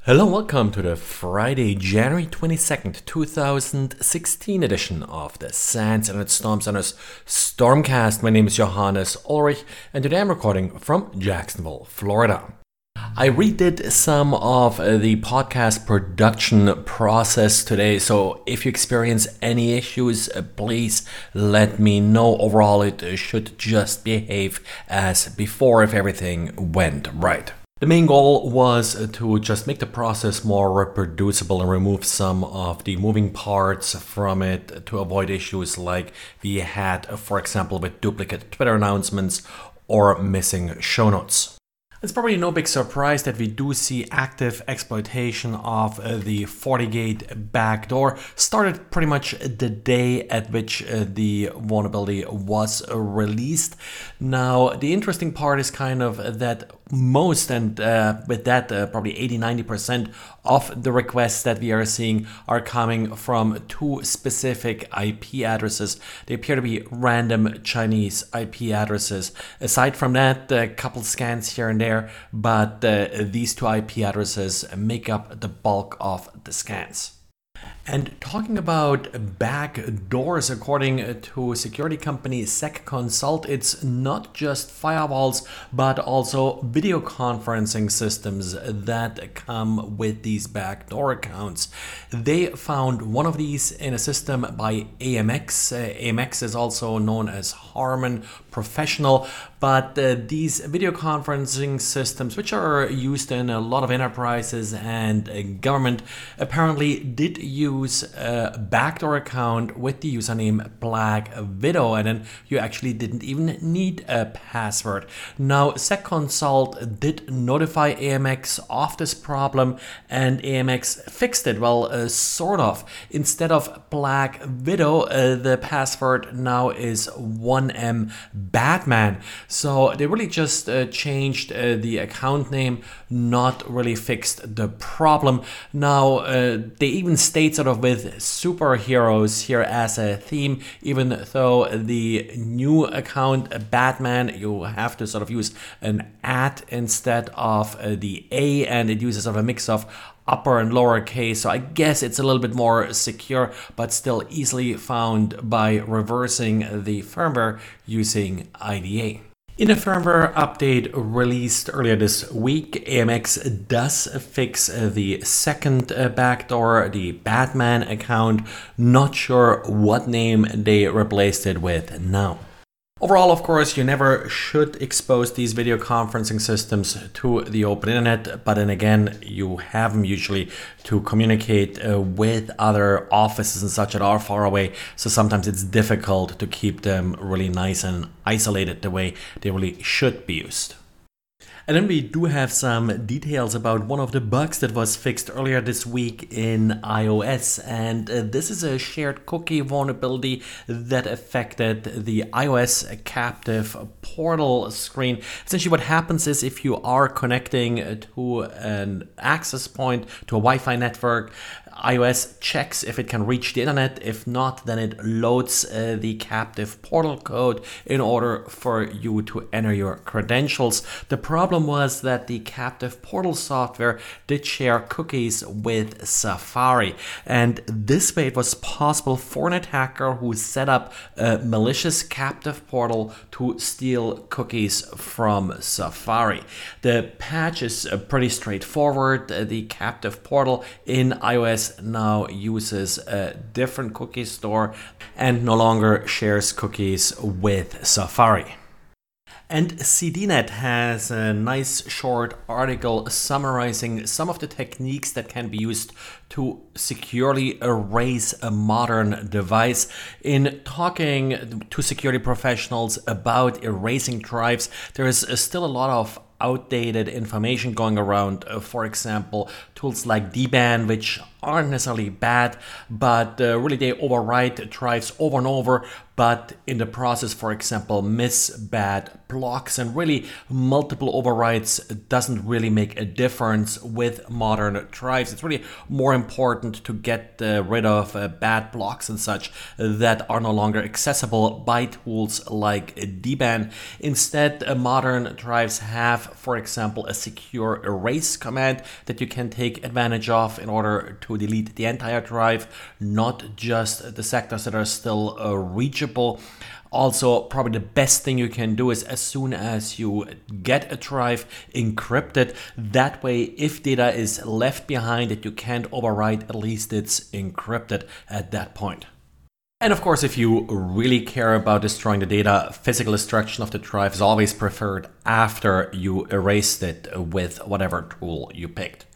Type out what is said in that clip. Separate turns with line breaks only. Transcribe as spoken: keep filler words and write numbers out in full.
Hello, welcome to the Friday, January twenty-second, two thousand sixteen edition of the SANS Internet Storm Center's Stormcast. My name is Johannes Ulrich, and today I'm recording from Jacksonville, Florida. I redid some of the podcast production process today, so if you experience any issues, please let me know. Overall, it should just behave as before if everything went right. The main goal was to just make the process more reproducible and remove some of the moving parts from it to avoid issues like we had, for example, with duplicate Twitter announcements or missing show notes. It's probably no big surprise that we do see active exploitation of uh, the FortiGate backdoor. Started pretty much the day at which uh, the vulnerability was uh, released. Now, the interesting part is kind of that most, and uh, with that uh, probably eighty to ninety percent of the requests that we are seeing are coming from two specific I P addresses. They appear to be random Chinese I P addresses. Aside from that, a couple scans here and there, but uh, these two I P addresses make up the bulk of the scans. And talking about backdoors, according to security company SecConsult, it's not just firewalls, but also video conferencing systems that come with these backdoor accounts. They found one of these in a system by A M X. Uh, A M X is also known as Harman Professional, but uh, these video conferencing systems, which are used in a lot of enterprises and uh, government, apparently did use a backdoor account with the username BlackVidow, and then you actually didn't even need a password. Now, SecConsult did notify A M X of this problem, and A M X fixed it. Well, uh, sort of. Instead of BlackVidow, uh, the password now is one M Batman. So they really just uh, changed uh, the account name, not really fixed the problem. Now, uh, they even stayed sort of with superheroes here as a theme, even though the new account Batman, you have to sort of use an at instead of uh, the A, and it uses sort of a mix of upper and lower case, so I guess it's a little bit more secure, but still easily found by reversing the firmware using I D A. In a firmware update released earlier this week, A M X does fix the second backdoor, the Batman account. Not sure what name they replaced it with now. Overall, of course, you never should expose these video conferencing systems to the open internet, but then again, you have them usually to communicate uh, with other offices and such that are far away, so sometimes it's difficult to keep them really nice and isolated the way they really should be used. And then we do have some details about one of the bugs that was fixed earlier this week in iOS. And uh, this is a shared cookie vulnerability that affected the iOS captive portal screen. Essentially what happens is if you are connecting to an access point, to a Wi-Fi network, iOS checks if it can reach the internet. If not, then it loads uh, the captive portal code in order for you to enter your credentials. The problem was that the captive portal software did share cookies with Safari, and this way it was possible for an attacker who set up a malicious captive portal to steal cookies from Safari. The patch is uh, pretty straightforward. Uh, the captive portal in iOS now uses a different cookie store and no longer shares cookies with Safari. And C D net has a nice short article summarizing some of the techniques that can be used to securely erase a modern device. In talking to security professionals about erasing drives, there is still a lot of outdated information going around. Uh, for example, tools like D ban, which aren't necessarily bad, but uh, really they overwrite drives over and over, but in the process, for example, miss bad blocks, and really multiple overwrites doesn't really make a difference with modern drives. It's really more important to get uh, rid of uh, bad blocks and such that are no longer accessible by tools like D ban. Instead, uh, modern drives have for example, a secure erase command that you can take advantage of in order to delete the entire drive, not just the sectors that are still uh, reachable. Also, probably the best thing you can do is as soon as you get a drive, encrypt it. That way, if data is left behind that you can't overwrite, at least it's encrypted at that point. And of course, if you really care about destroying the data, physical destruction of the drive is always preferred after you erased it with whatever tool you picked.